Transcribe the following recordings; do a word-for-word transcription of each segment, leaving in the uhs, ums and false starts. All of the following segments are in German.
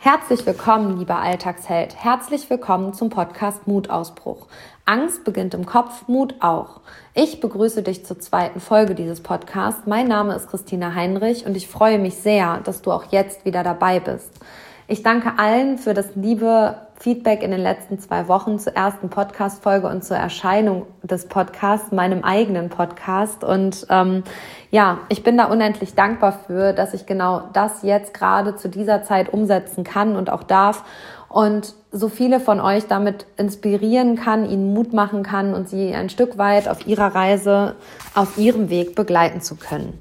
Herzlich willkommen, lieber Alltagsheld. Herzlich willkommen zum Podcast Mutausbruch. Angst beginnt im Kopf, Mut auch. Ich begrüße dich zur zweiten Folge dieses Podcasts. Mein Name ist Christina Heinrich und ich freue mich sehr, dass du auch jetzt wieder dabei bist. Ich danke allen für das liebe Feedback in den letzten zwei Wochen zur ersten Podcast-Folge und zur Erscheinung des Podcasts, meinem eigenen Podcast. Und ähm, ja, ich bin da unendlich dankbar für, dass ich genau das jetzt gerade zu dieser Zeit umsetzen kann und auch darf und so viele von euch damit inspirieren kann, ihnen Mut machen kann und sie ein Stück weit auf ihrer Reise, auf ihrem Weg begleiten zu können.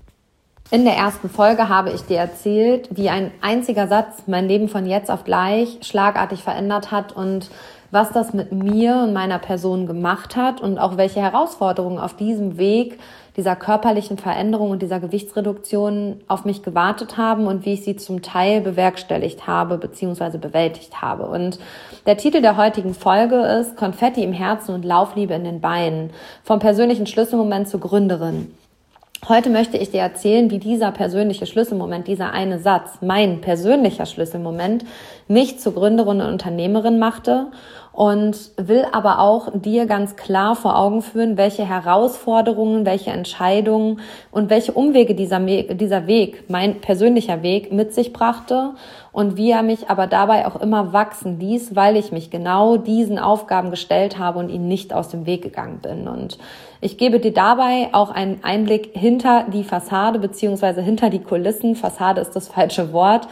In der ersten Folge habe ich dir erzählt, wie ein einziger Satz mein Leben von jetzt auf gleich schlagartig verändert hat und was das mit mir und meiner Person gemacht hat und auch welche Herausforderungen auf diesem Weg dieser körperlichen Veränderung und dieser Gewichtsreduktion auf mich gewartet haben und wie ich sie zum Teil bewerkstelligt habe bzw. bewältigt habe. Und der Titel der heutigen Folge ist Konfetti im Herzen und Laufliebe in den Beinen, vom persönlichen Schlüsselmoment zur Gründerin. Heute möchte ich dir erzählen, wie dieser persönliche Schlüsselmoment, dieser eine Satz, mein persönlicher Schlüsselmoment, mich zur Gründerin und Unternehmerin machte und will aber auch dir ganz klar vor Augen führen, welche Herausforderungen, welche Entscheidungen und welche Umwege dieser, dieser Weg, mein persönlicher Weg, mit sich brachte und wie er mich aber dabei auch immer wachsen ließ, weil ich mich genau diesen Aufgaben gestellt habe und ihnen nicht aus dem Weg gegangen bin. Und ich gebe dir dabei auch einen Einblick hinter die Fassade beziehungsweise hinter die Kulissen. Fassade ist das falsche Wort.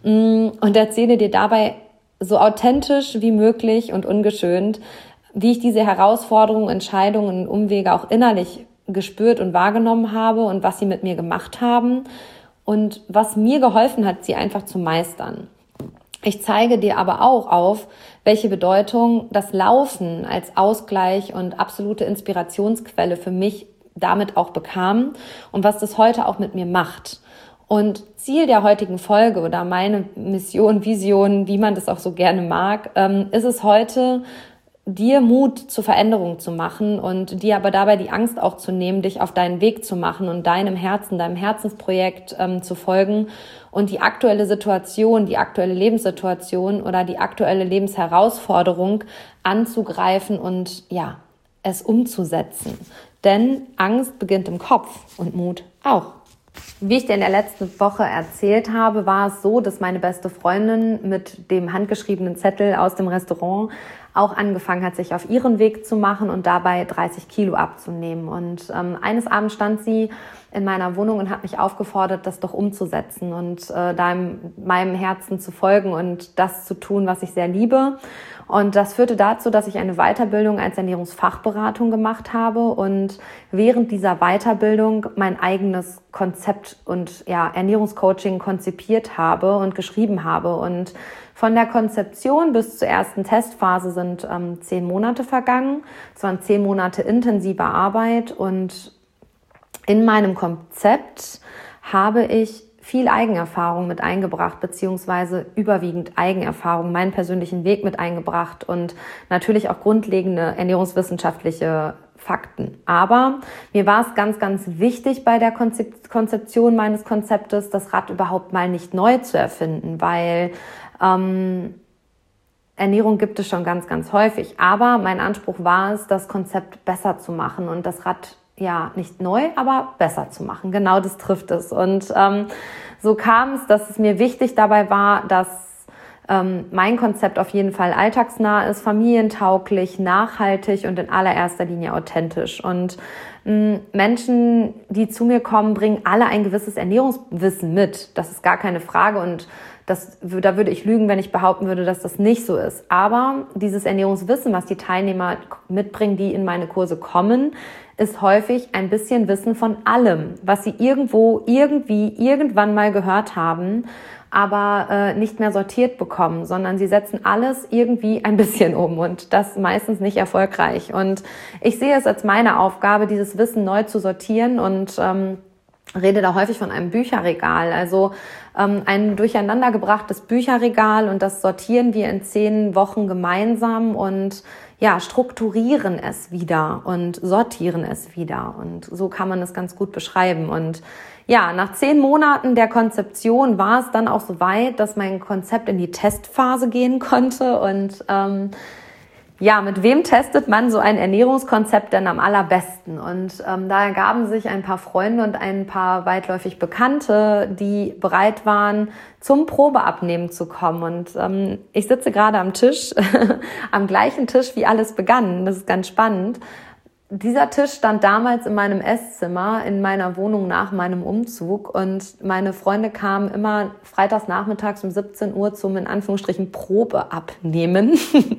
Und erzähle dir dabei so authentisch wie möglich und ungeschönt, wie ich diese Herausforderungen, Entscheidungen und Umwege auch innerlich gespürt und wahrgenommen habe und was sie mit mir gemacht haben und was mir geholfen hat, sie einfach zu meistern. Ich zeige dir aber auch auf, welche Bedeutung das Laufen als Ausgleich und absolute Inspirationsquelle für mich damit auch bekam und was das heute auch mit mir macht. Und Ziel der heutigen Folge oder meine Mission, Vision, wie man das auch so gerne mag, ist es heute, dir Mut zur Veränderung zu machen und dir aber dabei die Angst auch zu nehmen, dich auf deinen Weg zu machen und deinem Herzen, deinem Herzensprojekt ähm, zu folgen und die aktuelle Situation, die aktuelle Lebenssituation oder die aktuelle Lebensherausforderung anzugreifen und ja, es umzusetzen. Denn Angst beginnt im Kopf und Mut auch. Wie ich dir in der letzten Woche erzählt habe, war es so, dass meine beste Freundin mit dem handgeschriebenen Zettel aus dem Restaurant auch angefangen hat, sich auf ihren Weg zu machen und dabei dreißig Kilo abzunehmen. Und ähm, eines Abends stand sie in meiner Wohnung und hat mich aufgefordert, das doch umzusetzen und äh, deinem, meinem Herzen zu folgen und das zu tun, was ich sehr liebe. Und das führte dazu, dass ich eine Weiterbildung als Ernährungsfachberatung gemacht habe und während dieser Weiterbildung mein eigenes Konzept und ja, Ernährungscoaching konzipiert habe und geschrieben habe. Und von der Konzeption bis zur ersten Testphase sind ähm, zehn Monate vergangen. Es waren zehn Monate intensiver Arbeit und in meinem Konzept habe ich viel Eigenerfahrung mit eingebracht, beziehungsweise überwiegend Eigenerfahrung, meinen persönlichen Weg mit eingebracht und natürlich auch grundlegende ernährungswissenschaftliche Fakten. Aber mir war es ganz, ganz wichtig bei der Konzeption meines Konzeptes, das Rad überhaupt mal nicht neu zu erfinden, weil ähm, Ernährung gibt es schon ganz, ganz häufig. Aber mein Anspruch war es, das Konzept besser zu machen und das Rad ja, nicht neu, aber besser zu machen. Genau das trifft es. Und ähm, so kam es, dass es mir wichtig dabei war, dass ähm, mein Konzept auf jeden Fall alltagsnah ist, familientauglich, nachhaltig und in allererster Linie authentisch. Und mh, Menschen, die zu mir kommen, bringen alle ein gewisses Ernährungswissen mit. Das ist gar keine Frage und das, da würde ich lügen, wenn ich behaupten würde, dass das nicht so ist. Aber dieses Ernährungswissen, was die Teilnehmer mitbringen, die in meine Kurse kommen, ist häufig ein bisschen Wissen von allem, was sie irgendwo, irgendwie, irgendwann mal gehört haben, aber äh, nicht mehr sortiert bekommen, sondern sie setzen alles irgendwie ein bisschen um und das meistens nicht erfolgreich. Und ich sehe es als meine Aufgabe, dieses Wissen neu zu sortieren und ähm, rede da häufig von einem Bücherregal, also ähm, ein durcheinandergebrachtes Bücherregal und das sortieren wir in zehn Wochen gemeinsam und ja, strukturieren es wieder und sortieren es wieder und so kann man es ganz gut beschreiben und ja, nach zehn Monaten der Konzeption war es dann auch so weit, dass mein Konzept in die Testphase gehen konnte. Und ähm, ja, mit wem testet man so ein Ernährungskonzept denn am allerbesten? Und ähm, da ergaben sich ein paar Freunde und ein paar weitläufig Bekannte, die bereit waren, zum Probeabnehmen zu kommen. Und ähm, ich sitze gerade am Tisch, am gleichen Tisch, wie alles begann. Das ist ganz spannend. Dieser Tisch stand damals in meinem Esszimmer, in meiner Wohnung nach meinem Umzug, und meine Freunde kamen immer freitags nachmittags um siebzehn Uhr zum, in Anführungsstrichen, Probeabnehmen.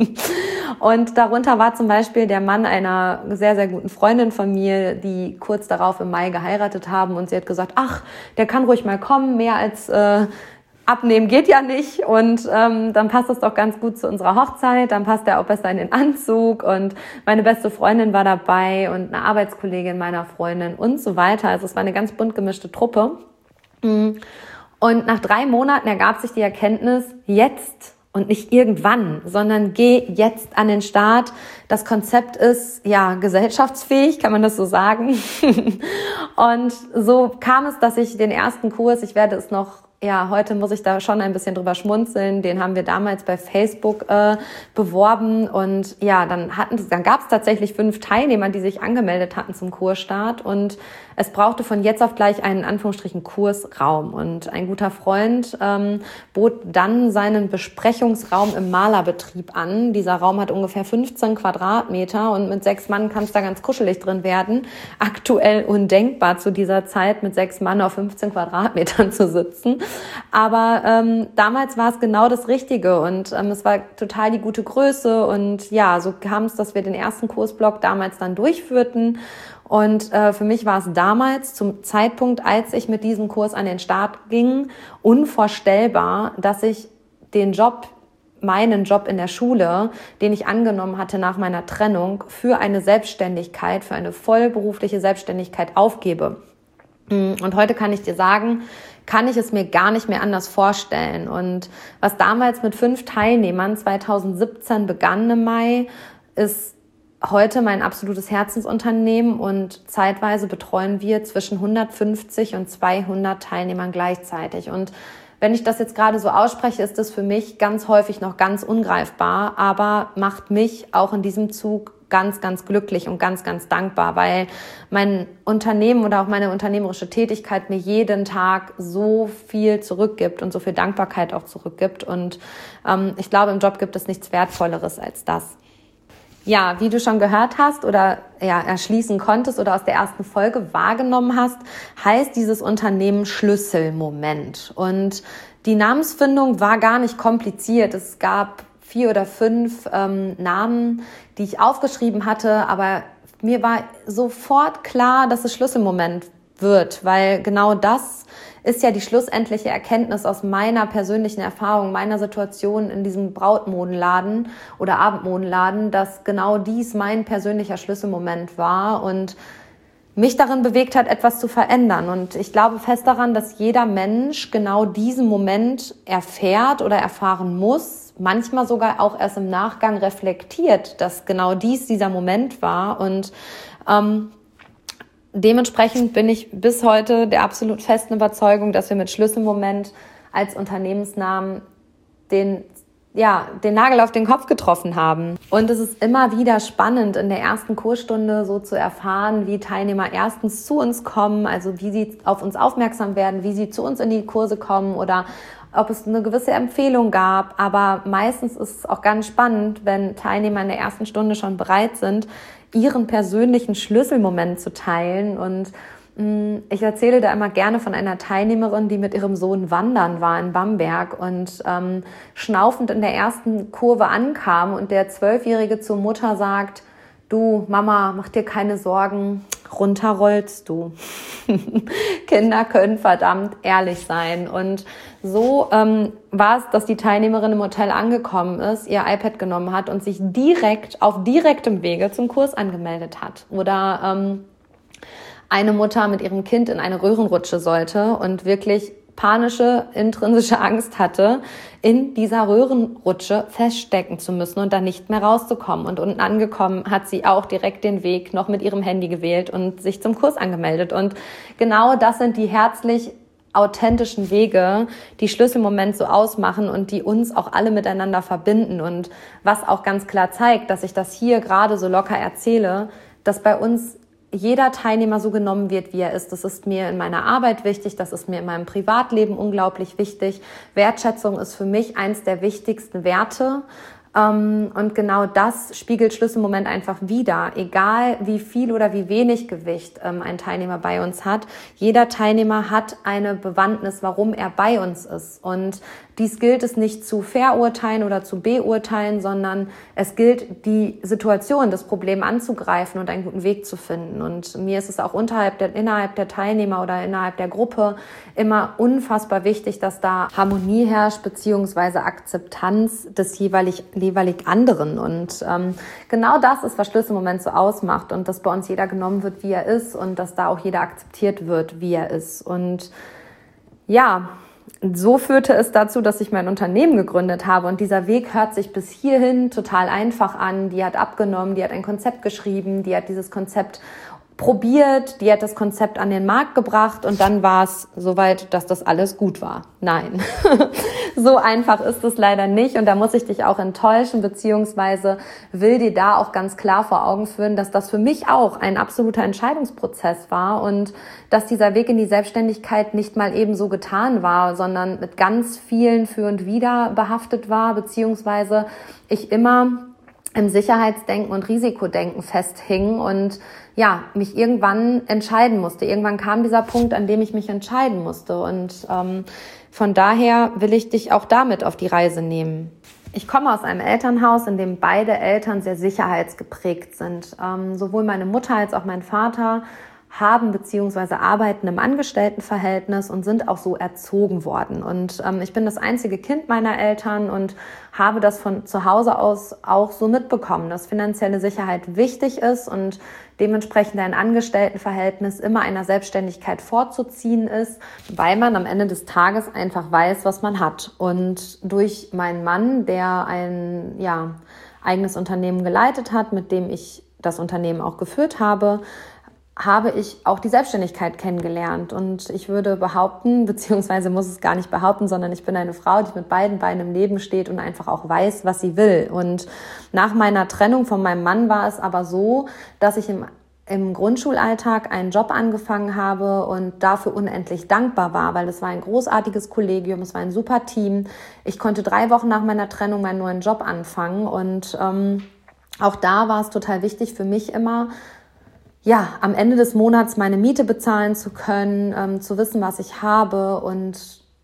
Und darunter war zum Beispiel der Mann einer sehr, sehr guten Freundin von mir, die kurz darauf im Mai geheiratet haben, und sie hat gesagt, ach, der kann ruhig mal kommen, mehr als äh, abnehmen geht ja nicht, und ähm, dann passt das doch ganz gut zu unserer Hochzeit, dann passt er auch besser in den Anzug, und meine beste Freundin war dabei und eine Arbeitskollegin meiner Freundin und so weiter. Also es war eine ganz bunt gemischte Truppe. Und nach drei Monaten ergab sich die Erkenntnis, jetzt und nicht irgendwann, sondern geh jetzt an den Start. Das Konzept ist ja gesellschaftsfähig, kann man das so sagen. Und so kam es, dass ich den ersten Kurs, ich werde es noch Ja, heute muss ich da schon ein bisschen drüber schmunzeln. Den haben wir damals bei Facebook äh, beworben, und ja, dann hatten, dann gab es tatsächlich fünf Teilnehmer, die sich angemeldet hatten zum Kursstart, und es brauchte von jetzt auf gleich einen Anführungsstrichen Kursraum, und ein guter Freund ähm, bot dann seinen Besprechungsraum im Malerbetrieb an. Dieser Raum hat ungefähr fünfzehn Quadratmeter, und mit sechs Mann kann es da ganz kuschelig drin werden. Aktuell undenkbar zu dieser Zeit, mit sechs Mann auf fünfzehn Quadratmetern zu sitzen. Aber ähm, damals war es genau das Richtige, und ähm, es war total die gute Größe, und ja, so kam es, dass wir den ersten Kursblock damals dann durchführten. Und äh, für mich war es damals, zum Zeitpunkt, als ich mit diesem Kurs an den Start ging, unvorstellbar, dass ich den Job, meinen Job in der Schule, den ich angenommen hatte nach meiner Trennung, für eine Selbstständigkeit, für eine vollberufliche Selbstständigkeit aufgebe. Und heute kann ich dir sagen, kann ich es mir gar nicht mehr anders vorstellen. Und was damals mit fünf Teilnehmern zweitausendsiebzehn begann im Mai, ist heute mein absolutes Herzensunternehmen, und zeitweise betreuen wir zwischen hundertfünfzig und zweihundert Teilnehmern gleichzeitig. Und wenn ich das jetzt gerade so ausspreche, ist das für mich ganz häufig noch ganz ungreifbar, aber macht mich auch in diesem Zug ganz, ganz glücklich und ganz, ganz dankbar, weil mein Unternehmen oder auch meine unternehmerische Tätigkeit mir jeden Tag so viel zurückgibt und so viel Dankbarkeit auch zurückgibt. Und ähm, ich glaube, im Job gibt es nichts Wertvolleres als das. Ja, wie du schon gehört hast oder ja erschließen konntest oder aus der ersten Folge wahrgenommen hast, heißt dieses Unternehmen Schlüsselmoment. Und die Namensfindung war gar nicht kompliziert. Es gab vier oder fünf ähm, Namen, die ich aufgeschrieben hatte, aber mir war sofort klar, dass es Schlüsselmoment wird, weil genau das ist ja die schlussendliche Erkenntnis aus meiner persönlichen Erfahrung, meiner Situation in diesem Brautmodenladen oder Abendmodenladen, dass genau dies mein persönlicher Schlüsselmoment war und mich darin bewegt hat, etwas zu verändern. Und ich glaube fest daran, dass jeder Mensch genau diesen Moment erfährt oder erfahren muss, manchmal sogar auch erst im Nachgang reflektiert, dass genau dies dieser Moment war. Und ähm, dementsprechend bin ich bis heute der absolut festen Überzeugung, dass wir mit Schlüsselmoment als Unternehmensnamen den ja, den Nagel auf den Kopf getroffen haben. Und es ist immer wieder spannend, in der ersten Kursstunde so zu erfahren, wie Teilnehmer erstens zu uns kommen, also wie sie auf uns aufmerksam werden, wie sie zu uns in die Kurse kommen oder ob es eine gewisse Empfehlung gab. Aber meistens ist es auch ganz spannend, wenn Teilnehmer in der ersten Stunde schon bereit sind, ihren persönlichen Schlüsselmoment zu teilen. Und ich erzähle da immer gerne von einer Teilnehmerin, die mit ihrem Sohn wandern war in Bamberg und ähm, schnaufend in der ersten Kurve ankam und der Zwölfjährige zur Mutter sagt: Du, Mama, mach dir keine Sorgen, runter rollst du. Kinder können verdammt ehrlich sein. Und so ähm, war es, dass die Teilnehmerin im Hotel angekommen ist, ihr iPad genommen hat und sich direkt auf direktem Wege zum Kurs angemeldet hat. Oder ähm, eine Mutter mit ihrem Kind in eine Röhrenrutsche sollte und wirklich panische, intrinsische Angst hatte, in dieser Röhrenrutsche feststecken zu müssen und dann nicht mehr rauszukommen. Und unten angekommen hat sie auch direkt den Weg noch mit ihrem Handy gewählt und sich zum Kurs angemeldet. Und genau das sind die herzlich authentischen Wege, die Schlüssel im Moment so ausmachen und die uns auch alle miteinander verbinden. Und was auch ganz klar zeigt, dass ich das hier gerade so locker erzähle, dass bei uns jeder Teilnehmer so genommen wird, wie er ist. Das ist mir in meiner Arbeit wichtig, das ist mir in meinem Privatleben unglaublich wichtig. Wertschätzung ist für mich eins der wichtigsten Werte. Und genau das spiegelt Schlüsselmoment einfach wider. Egal wie viel oder wie wenig Gewicht ein Teilnehmer bei uns hat, jeder Teilnehmer hat eine Bewandtnis, warum er bei uns ist. Und dies gilt es nicht zu verurteilen oder zu beurteilen, sondern es gilt, die Situation, das Problem anzugreifen und einen guten Weg zu finden. Und mir ist es auch unterhalb der, innerhalb der Teilnehmer oder innerhalb der Gruppe immer unfassbar wichtig, dass da Harmonie herrscht, beziehungsweise Akzeptanz des jeweilig, jeweilig anderen. Und ähm, genau das ist, was Schlüsselmoment so ausmacht. Und dass bei uns jeder genommen wird, wie er ist und dass da auch jeder akzeptiert wird, wie er ist. Und ja, so führte es dazu, dass ich mein Unternehmen gegründet habe und dieser Weg hört sich bis hierhin total einfach an. Die hat abgenommen, die hat ein Konzept geschrieben, die hat dieses Konzept probiert, die hat das Konzept an den Markt gebracht und dann war es soweit, dass das alles gut war. Nein, so einfach ist es leider nicht und da muss ich dich auch enttäuschen, beziehungsweise will dir da auch ganz klar vor Augen führen, dass das für mich auch ein absoluter Entscheidungsprozess war und dass dieser Weg in die Selbstständigkeit nicht mal eben so getan war, sondern mit ganz vielen Für und Wider behaftet war, beziehungsweise ich immer im Sicherheitsdenken und Risikodenken festhing und ja, mich irgendwann entscheiden musste. Irgendwann kam dieser Punkt, an dem ich mich entscheiden musste und ähm, von daher will ich dich auch damit auf die Reise nehmen. Ich komme aus einem Elternhaus, in dem beide Eltern sehr sicherheitsgeprägt sind. Ähm, sowohl meine Mutter als auch mein Vater haben bzw. arbeiten im Angestelltenverhältnis und sind auch so erzogen worden. Und ähm, ich bin das einzige Kind meiner Eltern und habe das von zu Hause aus auch so mitbekommen, dass finanzielle Sicherheit wichtig ist und dementsprechend ein Angestelltenverhältnis immer einer Selbstständigkeit vorzuziehen ist, weil man am Ende des Tages einfach weiß, was man hat. Und durch meinen Mann, der ein ja, eigenes Unternehmen geleitet hat, mit dem ich das Unternehmen auch geführt habe, habe ich auch die Selbstständigkeit kennengelernt und ich würde behaupten, beziehungsweise muss es gar nicht behaupten, sondern ich bin eine Frau, die mit beiden Beinen im Leben steht und einfach auch weiß, was sie will. Und nach meiner Trennung von meinem Mann war es aber so, dass ich im, im Grundschulalltag einen Job angefangen habe und dafür unendlich dankbar war, weil es war ein großartiges Kollegium, es war ein super Team. Ich konnte drei Wochen nach meiner Trennung meinen neuen Job anfangen und ähm, auch da war es total wichtig für mich immer, ja, am Ende des Monats meine Miete bezahlen zu können, ähm, zu wissen, was ich habe und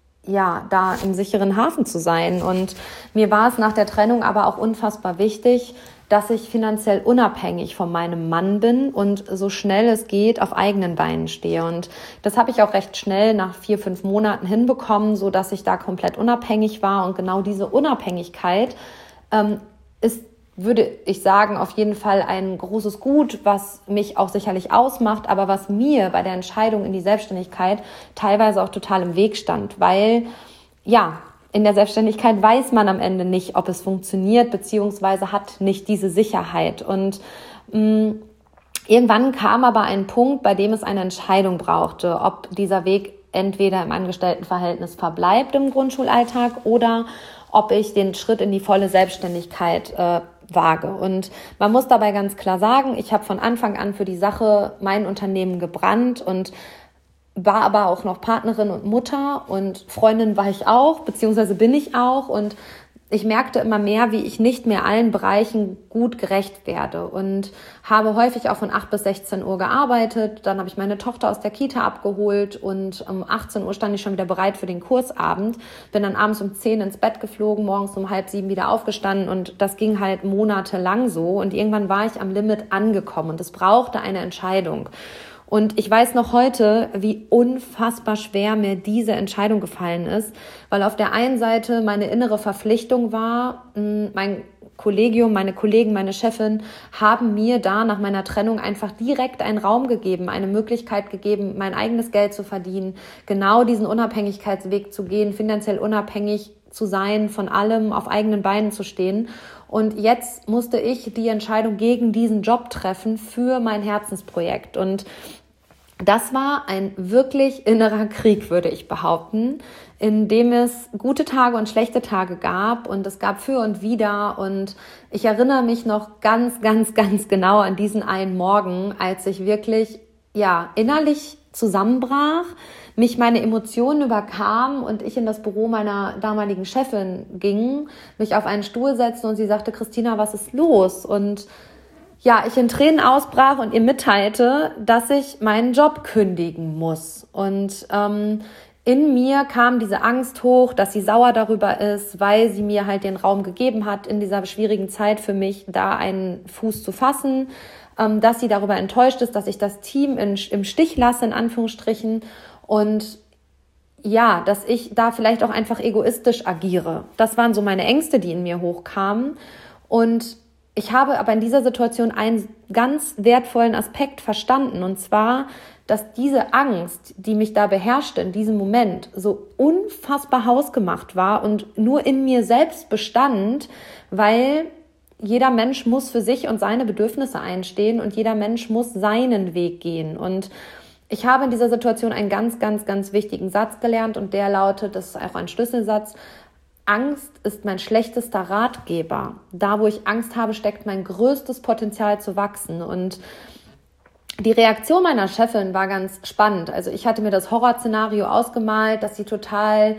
ja, da im sicheren Hafen zu sein. Und mir war es nach der Trennung aber auch unfassbar wichtig, dass ich finanziell unabhängig von meinem Mann bin und so schnell es geht auf eigenen Beinen stehe. Und das habe ich auch recht schnell nach vier, fünf Monaten hinbekommen, so dass ich da komplett unabhängig war. Und genau diese Unabhängigkeit ähm, ist, würde ich sagen, auf jeden Fall ein großes Gut, was mich auch sicherlich ausmacht, aber was mir bei der Entscheidung in die Selbstständigkeit teilweise auch total im Weg stand, weil, ja, in der Selbstständigkeit weiß man am Ende nicht, ob es funktioniert, beziehungsweise hat nicht diese Sicherheit. Und mh, irgendwann kam aber ein Punkt, bei dem es eine Entscheidung brauchte, ob dieser Weg entweder im Angestelltenverhältnis verbleibt im Grundschulalltag oder ob ich den Schritt in die volle Selbstständigkeit äh, wage. Und man muss dabei ganz klar sagen, ich habe von Anfang an für die Sache mein Unternehmen gebrannt und war aber auch noch Partnerin und Mutter und Freundin war ich auch, beziehungsweise bin ich auch und ich merkte immer mehr, wie ich nicht mehr allen Bereichen gut gerecht werde und habe häufig auch von acht bis sechzehn Uhr gearbeitet. Dann habe ich meine Tochter aus der Kita abgeholt und um achtzehn Uhr stand ich schon wieder bereit für den Kursabend. Bin dann abends um zehn ins Bett geflogen, morgens um halb sieben wieder aufgestanden und das ging halt monatelang so. Und irgendwann war ich am Limit angekommen und es brauchte eine Entscheidung. Und ich weiß noch heute, wie unfassbar schwer mir diese Entscheidung gefallen ist, weil auf der einen Seite meine innere Verpflichtung war, mein Kollegium, meine Kollegen, meine Chefin haben mir da nach meiner Trennung einfach direkt einen Raum gegeben, eine Möglichkeit gegeben, mein eigenes Geld zu verdienen, genau diesen Unabhängigkeitsweg zu gehen, finanziell unabhängig zu sein, von allem auf eigenen Beinen zu stehen. Und jetzt musste ich die Entscheidung gegen diesen Job treffen für mein Herzensprojekt. Und das war ein wirklich innerer Krieg, würde ich behaupten, in dem es gute Tage und schlechte Tage gab und es gab für und wider. Und ich erinnere mich noch ganz, ganz, ganz genau an diesen einen Morgen, als ich wirklich ja innerlich zusammenbrach, mich meine Emotionen überkam und ich in das Büro meiner damaligen Chefin ging, mich auf einen Stuhl setzte und sie sagte, Christina, was ist los? Und ja, ich in Tränen ausbrach und ihr mitteilte, dass ich meinen Job kündigen muss. Und ähm, in mir kam diese Angst hoch, dass sie sauer darüber ist, weil sie mir halt den Raum gegeben hat, in dieser schwierigen Zeit für mich da einen Fuß zu fassen, ähm, dass sie darüber enttäuscht ist, dass ich das Team in, im Stich lasse, in Anführungsstrichen, und ja, dass ich da vielleicht auch einfach egoistisch agiere. Das waren so meine Ängste, die in mir hochkamen. Und ich habe aber in dieser Situation einen ganz wertvollen Aspekt verstanden, und zwar, dass diese Angst, die mich da beherrschte in diesem Moment, so unfassbar hausgemacht war und nur in mir selbst bestand, weil jeder Mensch muss für sich und seine Bedürfnisse einstehen und jeder Mensch muss seinen Weg gehen. Und ich habe in dieser Situation einen ganz, ganz, ganz wichtigen Satz gelernt und der lautet, das ist auch ein Schlüsselsatz: Angst ist mein schlechtester Ratgeber. Da, wo ich Angst habe, steckt mein größtes Potenzial zu wachsen. Und die Reaktion meiner Chefin war ganz spannend. Also ich hatte mir das Horrorszenario ausgemalt, dass sie total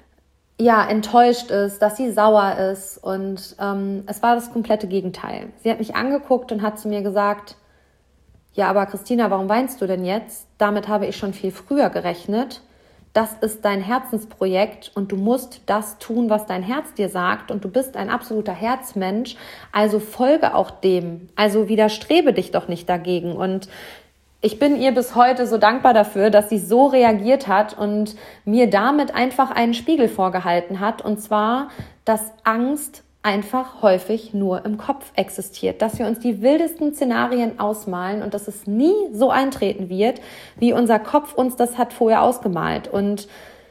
ja, enttäuscht ist, dass sie sauer ist. Und ähm, es war das komplette Gegenteil. Sie hat mich angeguckt und hat zu mir gesagt, ja, aber Christina, warum weinst du denn jetzt? Damit habe ich schon viel früher gerechnet. Das ist dein Herzensprojekt und du musst das tun, was dein Herz dir sagt, und du bist ein absoluter Herzmensch, also folge auch dem, also widerstrebe dich doch nicht dagegen. Und ich bin ihr bis heute so dankbar dafür, dass sie so reagiert hat und mir damit einfach einen Spiegel vorgehalten hat, und zwar, dass Angst einfach häufig nur im Kopf existiert, dass wir uns die wildesten Szenarien ausmalen und dass es nie so eintreten wird, wie unser Kopf uns das hat vorher ausgemalt. Und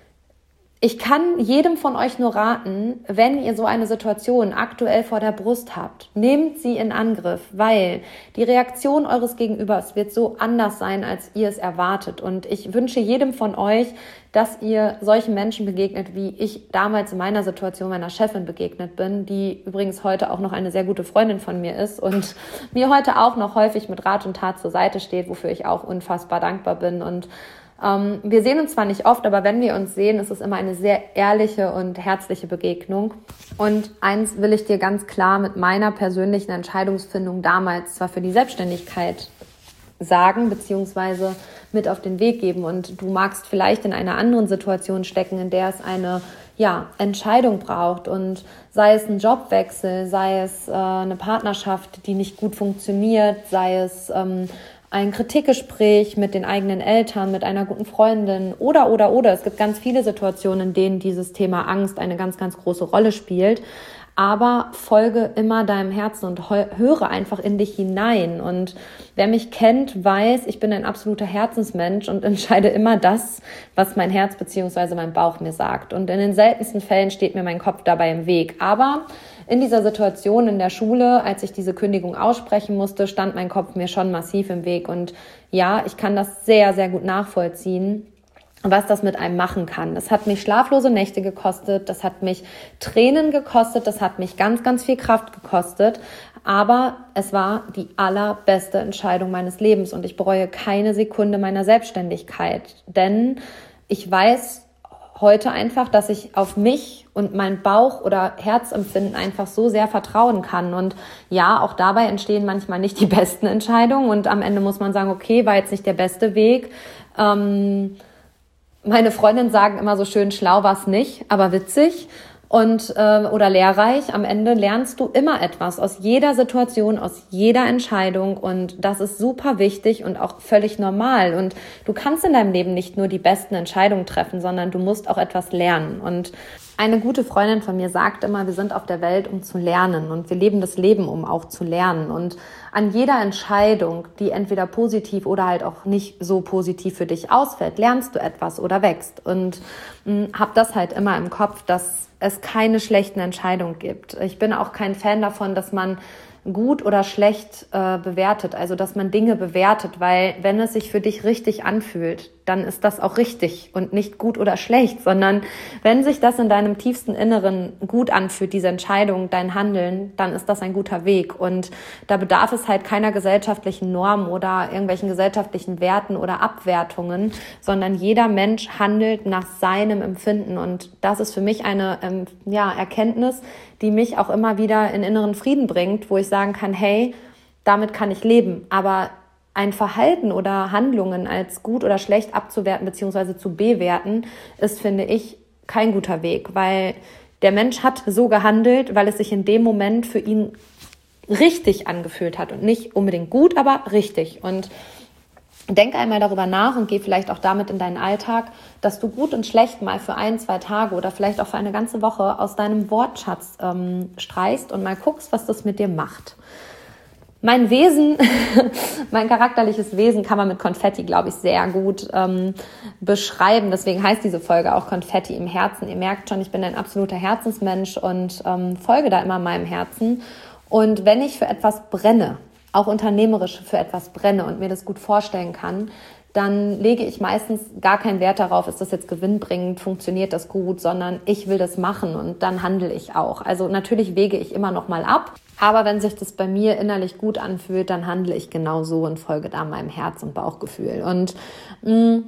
ich kann jedem von euch nur raten, wenn ihr so eine Situation aktuell vor der Brust habt, nehmt sie in Angriff, weil die Reaktion eures Gegenübers wird so anders sein, als ihr es erwartet. Und ich wünsche jedem von euch, dass ihr solchen Menschen begegnet, wie ich damals in meiner Situation meiner Chefin begegnet bin, die übrigens heute auch noch eine sehr gute Freundin von mir ist und mir heute auch noch häufig mit Rat und Tat zur Seite steht, wofür ich auch unfassbar dankbar bin. Und ähm, wir sehen uns zwar nicht oft, aber wenn wir uns sehen, ist es immer eine sehr ehrliche und herzliche Begegnung. Und eins will ich dir ganz klar mit meiner persönlichen Entscheidungsfindung damals zwar für die Selbstständigkeit sagen, beziehungsweise mit auf den Weg geben. Und du magst vielleicht in einer anderen Situation stecken, in der es eine ja, Entscheidung braucht. Und sei es ein Jobwechsel, sei es äh, eine Partnerschaft, die nicht gut funktioniert, sei es ähm, ein Kritikgespräch mit den eigenen Eltern, mit einer guten Freundin oder, oder, oder. Es gibt ganz viele Situationen, in denen dieses Thema Angst eine ganz, ganz große Rolle spielt. Aber folge immer deinem Herzen und höre einfach in dich hinein. Und wer mich kennt, weiß, ich bin ein absoluter Herzensmensch und entscheide immer das, was mein Herz bzw. mein Bauch mir sagt. Und in den seltensten Fällen steht mir mein Kopf dabei im Weg. Aber in dieser Situation in der Schule, als ich diese Kündigung aussprechen musste, stand mein Kopf mir schon massiv im Weg. Und ja, ich kann das sehr, sehr gut nachvollziehen, was das mit einem machen kann. Das hat mich schlaflose Nächte gekostet, das hat mich Tränen gekostet, das hat mich ganz, ganz viel Kraft gekostet, aber es war die allerbeste Entscheidung meines Lebens und ich bereue keine Sekunde meiner Selbstständigkeit, denn ich weiß heute einfach, dass ich auf mich und mein Bauch- oder Herzempfinden einfach so sehr vertrauen kann. Und ja, auch dabei entstehen manchmal nicht die besten Entscheidungen und am Ende muss man sagen, okay, war jetzt nicht der beste Weg. Ähm, Meine Freundinnen sagen immer so schön, schlau war's nicht, aber witzig und äh, oder lehrreich. Am Ende lernst du immer etwas aus jeder Situation, aus jeder Entscheidung und das ist super wichtig und auch völlig normal. Und du kannst in deinem Leben nicht nur die besten Entscheidungen treffen, sondern du musst auch etwas lernen. Und Eine gute Freundin von mir sagt immer, wir sind auf der Welt, um zu lernen und wir leben das Leben, um auch zu lernen. Und an jeder Entscheidung, die entweder positiv oder halt auch nicht so positiv für dich ausfällt, lernst du etwas oder wächst. Und mh, hab das halt immer im Kopf, dass es keine schlechten Entscheidungen gibt. Ich bin auch kein Fan davon, dass man gut oder schlecht äh, bewertet, also dass man Dinge bewertet, weil wenn es sich für dich richtig anfühlt, dann ist das auch richtig und nicht gut oder schlecht, sondern wenn sich das in deinem tiefsten Inneren gut anfühlt, diese Entscheidung, dein Handeln, dann ist das ein guter Weg und da bedarf es halt keiner gesellschaftlichen Norm oder irgendwelchen gesellschaftlichen Werten oder Abwertungen, sondern jeder Mensch handelt nach seinem Empfinden und das ist für mich eine ähm, ja, Erkenntnis, die mich auch immer wieder in inneren Frieden bringt, wo ich sagen kann, hey, damit kann ich leben, aber ein Verhalten oder Handlungen als gut oder schlecht abzuwerten bzw. zu bewerten, ist, finde ich, kein guter Weg, weil der Mensch hat so gehandelt, weil es sich in dem Moment für ihn richtig angefühlt hat und nicht unbedingt gut, aber richtig. Und denk einmal darüber nach und geh vielleicht auch damit in deinen Alltag, dass du gut und schlecht mal für ein, zwei Tage oder vielleicht auch für eine ganze Woche aus deinem Wortschatz ähm, streichst und mal guckst, was das mit dir macht. Mein Wesen, mein charakterliches Wesen kann man mit Konfetti, glaube ich, sehr gut ähm, beschreiben. Deswegen heißt diese Folge auch Konfetti im Herzen. Ihr merkt schon, ich bin ein absoluter Herzensmensch und ähm, folge da immer meinem Herzen. Und wenn ich für etwas brenne, auch unternehmerisch für etwas brenne und mir das gut vorstellen kann, dann lege ich meistens gar keinen Wert darauf, ist das jetzt gewinnbringend, funktioniert das gut, sondern ich will das machen und dann handle ich auch. Also natürlich wege ich immer noch mal ab, aber wenn sich das bei mir innerlich gut anfühlt, dann handle ich genau so und folge da meinem Herz- und Bauchgefühl. Und mh,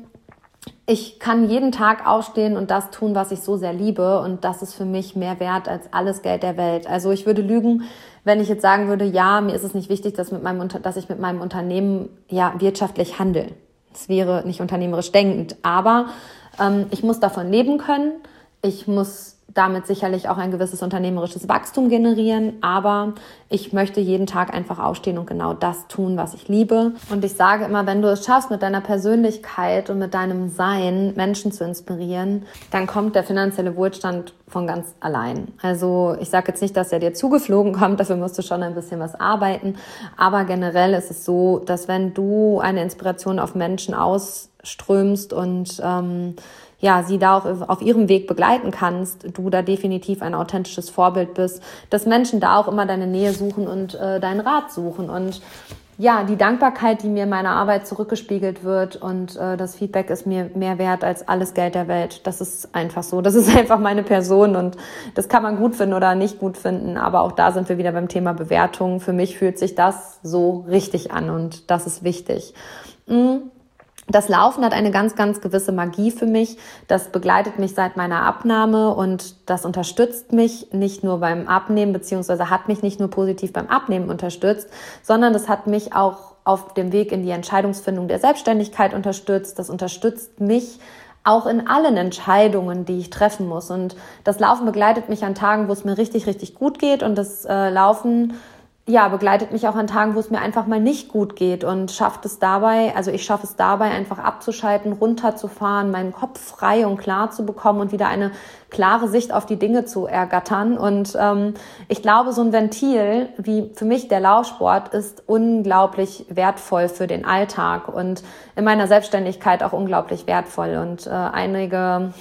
ich kann jeden Tag aufstehen und das tun, was ich so sehr liebe und das ist für mich mehr wert als alles Geld der Welt. Also ich würde lügen, wenn ich jetzt sagen würde, ja, mir ist es nicht wichtig, dass, mit meinem, dass ich mit meinem Unternehmen ja wirtschaftlich handle. Das wäre nicht unternehmerisch denkend, aber ähm, ich muss davon leben können. Ich muss damit sicherlich auch ein gewisses unternehmerisches Wachstum generieren, aber ich möchte jeden Tag einfach aufstehen und genau das tun, was ich liebe. Und ich sage immer, wenn du es schaffst, mit deiner Persönlichkeit und mit deinem Sein Menschen zu inspirieren, dann kommt der finanzielle Wohlstand von ganz allein. Also ich sage jetzt nicht, dass er dir zugeflogen kommt, dafür musst du schon ein bisschen was arbeiten, aber generell ist es so, dass wenn du eine Inspiration auf Menschen ausströmst und ähm, ja, sie da auch auf ihrem Weg begleiten kannst, du da definitiv ein authentisches Vorbild bist, dass Menschen da auch immer deine Nähe suchen und äh, deinen Rat suchen und ja, die Dankbarkeit, die mir in meiner Arbeit zurückgespiegelt wird und äh, das Feedback ist mir mehr wert als alles Geld der Welt. Das ist einfach so. Das ist einfach meine Person und das kann man gut finden oder nicht gut finden. Aber auch da sind wir wieder beim Thema Bewertung. Für mich fühlt sich das so richtig an und das ist wichtig. Mhm. Das Laufen hat eine ganz, ganz gewisse Magie für mich. Das begleitet mich seit meiner Abnahme und das unterstützt mich nicht nur beim Abnehmen, beziehungsweise hat mich nicht nur positiv beim Abnehmen unterstützt, sondern das hat mich auch auf dem Weg in die Entscheidungsfindung der Selbstständigkeit unterstützt. Das unterstützt mich auch in allen Entscheidungen, die ich treffen muss. Und das Laufen begleitet mich an Tagen, wo es mir richtig, richtig gut geht und das äh, Laufen ja, begleitet mich auch an Tagen, wo es mir einfach mal nicht gut geht und schafft es dabei, also ich schaffe es dabei, einfach abzuschalten, runterzufahren, meinen Kopf frei und klar zu bekommen und wieder eine klare Sicht auf die Dinge zu ergattern. Und ähm, ich glaube, so ein Ventil, wie für mich der Laufsport, ist unglaublich wertvoll für den Alltag und in meiner Selbstständigkeit auch unglaublich wertvoll. Und äh, einige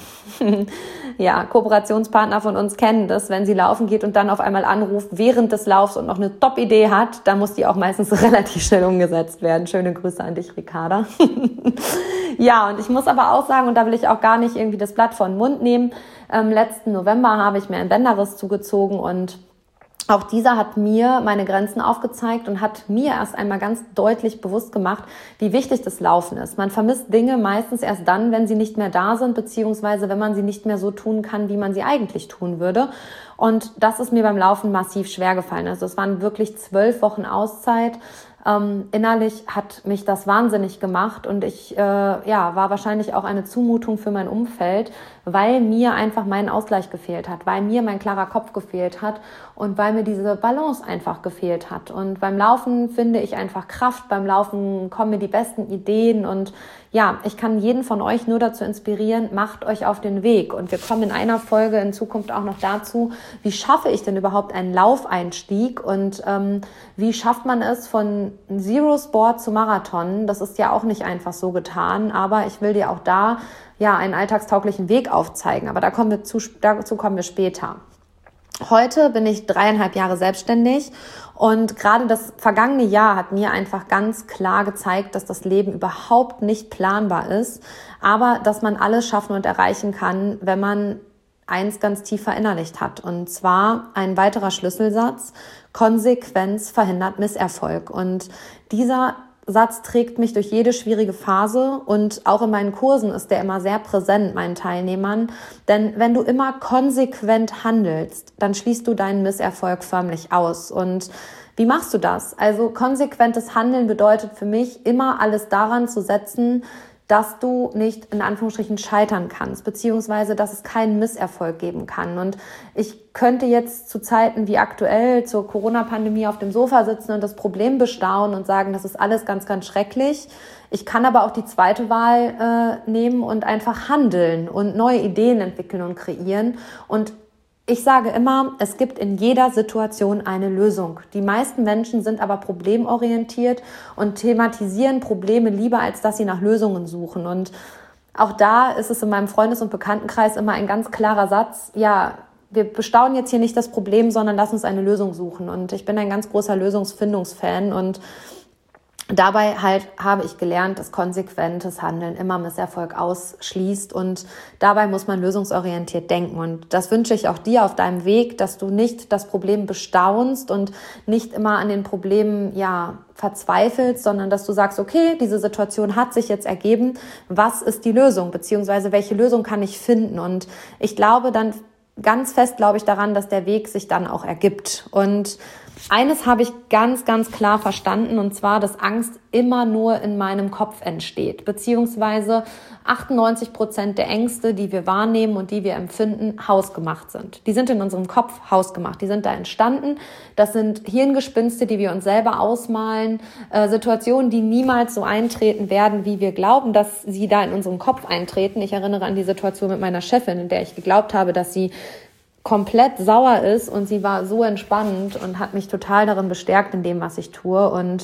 ja, Kooperationspartner von uns kennen das, wenn sie laufen geht und dann auf einmal anruft während des Laufs und noch eine Top-Idee hat, dann muss die auch meistens relativ schnell umgesetzt werden. Schöne Grüße an dich, Ricarda. Ja, und ich muss aber auch sagen, und da will ich auch gar nicht irgendwie das Blatt vor den Mund nehmen, ähm, letzten November habe ich mir einen Bänderriss zugezogen und auch dieser hat mir meine Grenzen aufgezeigt und hat mir erst einmal ganz deutlich bewusst gemacht, wie wichtig das Laufen ist. Man vermisst Dinge meistens erst dann, wenn sie nicht mehr da sind, beziehungsweise wenn man sie nicht mehr so tun kann, wie man sie eigentlich tun würde. Und das ist mir beim Laufen massiv schwer gefallen. Also es waren wirklich zwölf Wochen Auszeit. Ähm, innerlich hat mich das wahnsinnig gemacht und ich äh, ja, war wahrscheinlich auch eine Zumutung für mein Umfeld, weil mir einfach mein Ausgleich gefehlt hat, weil mir mein klarer Kopf gefehlt hat und weil mir diese Balance einfach gefehlt hat. Und beim Laufen finde ich einfach Kraft, beim Laufen kommen mir die besten Ideen und ja, ich kann jeden von euch nur dazu inspirieren, macht euch auf den Weg. Und wir kommen in einer Folge in Zukunft auch noch dazu, wie schaffe ich denn überhaupt einen Laufeinstieg und ähm, wie schafft man es von Zero Sport zu Marathon? Das ist ja auch nicht einfach so getan, aber ich will dir auch da ja einen alltagstauglichen Weg aufzeigen. Aber da kommen wir zu, dazu kommen wir später. Heute bin ich dreieinhalb Jahre selbstständig und gerade das vergangene Jahr hat mir einfach ganz klar gezeigt, dass das Leben überhaupt nicht planbar ist, aber dass man alles schaffen und erreichen kann, wenn man eins ganz tief verinnerlicht hat. Und zwar ein weiterer Schlüsselsatz: Konsequenz verhindert Misserfolg. Und dieser Satz trägt mich durch jede schwierige Phase und auch in meinen Kursen ist der immer sehr präsent, meinen Teilnehmern. Denn wenn du immer konsequent handelst, dann schließt du deinen Misserfolg förmlich aus. Und wie machst du das? Also konsequentes Handeln bedeutet für mich, immer alles daran zu setzen, dass du nicht in Anführungsstrichen scheitern kannst, beziehungsweise dass es keinen Misserfolg geben kann. Und ich könnte jetzt zu Zeiten wie aktuell zur Corona-Pandemie auf dem Sofa sitzen und das Problem bestaunen und sagen, das ist alles ganz, ganz schrecklich. Ich kann aber auch die zweite Wahl äh, nehmen und einfach handeln und neue Ideen entwickeln und kreieren. Und ich sage immer, es gibt in jeder Situation eine Lösung. Die meisten Menschen sind aber problemorientiert und thematisieren Probleme lieber, als dass sie nach Lösungen suchen. Und auch da ist es in meinem Freundes- und Bekanntenkreis immer ein ganz klarer Satz: Ja, wir bestaunen jetzt hier nicht das Problem, sondern lass uns eine Lösung suchen. Und ich bin ein ganz großer Lösungsfindungsfan und dabei halt habe ich gelernt, dass konsequentes Handeln immer Misserfolg ausschließt und dabei muss man lösungsorientiert denken. Und das wünsche ich auch dir auf deinem Weg, dass du nicht das Problem bestaunst und nicht immer an den Problemen ja verzweifelst, sondern dass du sagst, okay, diese Situation hat sich jetzt ergeben, was ist die Lösung, beziehungsweise welche Lösung kann ich finden? Und ich glaube dann ganz fest, glaube ich daran, dass der Weg sich dann auch ergibt. Und eines habe ich ganz, ganz klar verstanden, und zwar, dass Angst immer nur in meinem Kopf entsteht, beziehungsweise achtundneunzig Prozent der Ängste, die wir wahrnehmen und die wir empfinden, hausgemacht sind. Die sind in unserem Kopf hausgemacht, die sind da entstanden. Das sind Hirngespinste, die wir uns selber ausmalen, äh, Situationen, die niemals so eintreten werden, wie wir glauben, dass sie da in unserem Kopf eintreten. Ich erinnere an die Situation mit meiner Chefin, in der ich geglaubt habe, dass sie komplett sauer ist und sie war so entspannt und hat mich total darin bestärkt in dem, was ich tue. Und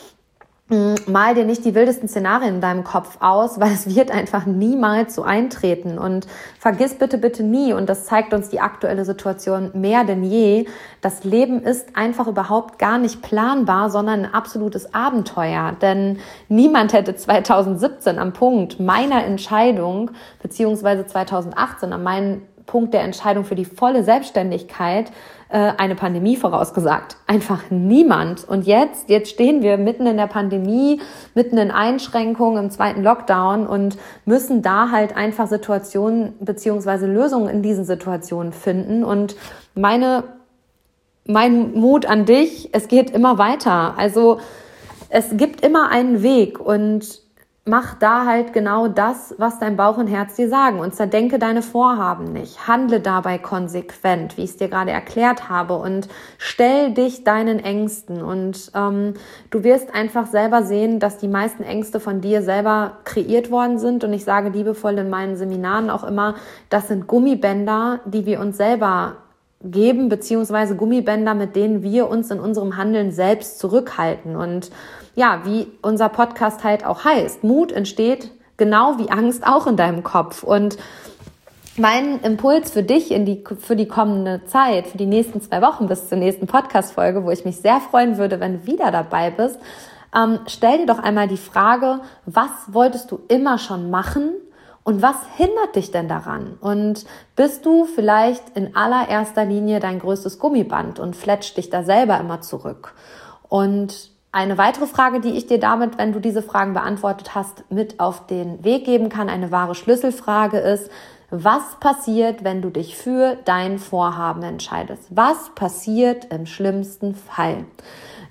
mh, mal dir nicht die wildesten Szenarien in deinem Kopf aus, weil es wird einfach niemals so eintreten. Und vergiss bitte, bitte nie, und das zeigt uns die aktuelle Situation mehr denn je, das Leben ist einfach überhaupt gar nicht planbar, sondern ein absolutes Abenteuer. Denn niemand hätte zweitausendsiebzehn am Punkt meiner Entscheidung, beziehungsweise zweitausendachtzehn an meinen Punkt der Entscheidung für die volle Selbstständigkeit äh, eine Pandemie vorausgesagt. Einfach niemand. Und jetzt, jetzt stehen wir mitten in der Pandemie, mitten in Einschränkungen, im zweiten Lockdown und müssen da halt einfach Situationen beziehungsweise Lösungen in diesen Situationen finden. Und meine, mein Mut an dich, es geht immer weiter. Also es gibt immer einen Weg und mach da halt genau das, was dein Bauch und Herz dir sagen, und zerdenke deine Vorhaben nicht. Handle dabei konsequent, wie ich es dir gerade erklärt habe, und stell dich deinen Ängsten. Und ähm, du wirst einfach selber sehen, dass die meisten Ängste von dir selber kreiert worden sind. Und ich sage liebevoll in meinen Seminaren auch immer, das sind Gummibänder, die wir uns selber geben, beziehungsweise Gummibänder, mit denen wir uns in unserem Handeln selbst zurückhalten. Und ja, wie unser Podcast halt auch heißt, Mut entsteht genau wie Angst auch in deinem Kopf. Und mein Impuls für dich in die, für die kommende Zeit, für die nächsten zwei Wochen bis zur nächsten Podcast-Folge, wo ich mich sehr freuen würde, wenn du wieder dabei bist, ähm, stell dir doch einmal die Frage, was wolltest du immer schon machen? Und was hindert dich denn daran? Und bist du vielleicht in allererster Linie dein größtes Gummiband und fletscht dich da selber immer zurück? Und eine weitere Frage, die ich dir damit, wenn du diese Fragen beantwortet hast, mit auf den Weg geben kann, eine wahre Schlüsselfrage ist: Was passiert, wenn du dich für dein Vorhaben entscheidest? Was passiert im schlimmsten Fall?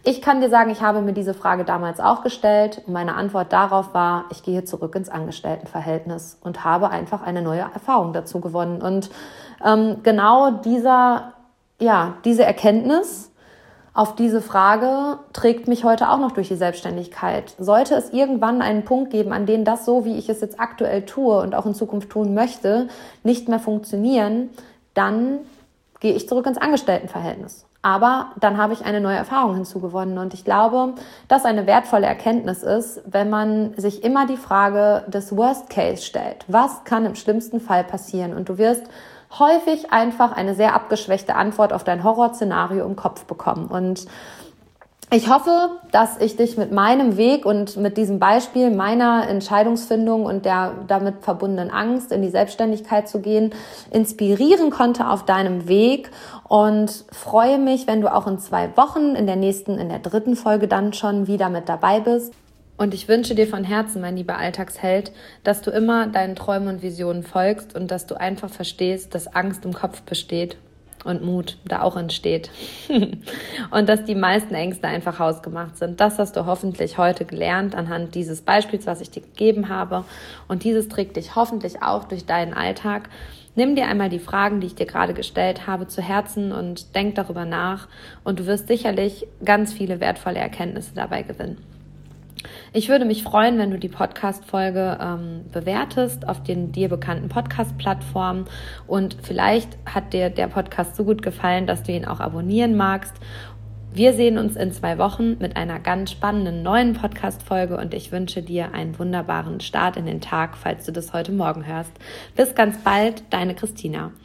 Ich kann dir sagen, ich habe mir diese Frage damals auch gestellt und meine Antwort darauf war, ich gehe zurück ins Angestelltenverhältnis und habe einfach eine neue Erfahrung dazu gewonnen. Und ähm, genau dieser, ja, diese Erkenntnis auf diese Frage trägt mich heute auch noch durch die Selbstständigkeit. Sollte es irgendwann einen Punkt geben, an dem das so, wie ich es jetzt aktuell tue und auch in Zukunft tun möchte, nicht mehr funktionieren, dann gehe ich zurück ins Angestelltenverhältnis. Aber dann habe ich eine neue Erfahrung hinzugewonnen und ich glaube, dass eine wertvolle Erkenntnis ist, wenn man sich immer die Frage des Worst Case stellt. Was kann im schlimmsten Fall passieren? Und du wirst häufig einfach eine sehr abgeschwächte Antwort auf dein Horrorszenario im Kopf bekommen. Und ich hoffe, dass ich dich mit meinem Weg und mit diesem Beispiel meiner Entscheidungsfindung und der damit verbundenen Angst, in die Selbstständigkeit zu gehen, inspirieren konnte auf deinem Weg und freue mich, wenn du auch in zwei Wochen, in der nächsten, in der dritten Folge dann schon wieder mit dabei bist. Und ich wünsche dir von Herzen, mein lieber Alltagsheld, dass du immer deinen Träumen und Visionen folgst und dass du einfach verstehst, dass Angst im Kopf besteht und Mut da auch entsteht. Und dass die meisten Ängste einfach hausgemacht sind. Das hast du hoffentlich heute gelernt anhand dieses Beispiels, was ich dir gegeben habe. Und dieses trägt dich hoffentlich auch durch deinen Alltag. Nimm dir einmal die Fragen, die ich dir gerade gestellt habe, zu Herzen und denk darüber nach. Und du wirst sicherlich ganz viele wertvolle Erkenntnisse dabei gewinnen. Ich würde mich freuen, wenn du die Podcast-Folge ähm, bewertest auf den dir bekannten Podcast-Plattformen und vielleicht hat dir der Podcast so gut gefallen, dass du ihn auch abonnieren magst. Wir sehen uns in zwei Wochen mit einer ganz spannenden neuen Podcast-Folge und ich wünsche dir einen wunderbaren Start in den Tag, falls du das heute Morgen hörst. Bis ganz bald, deine Christina.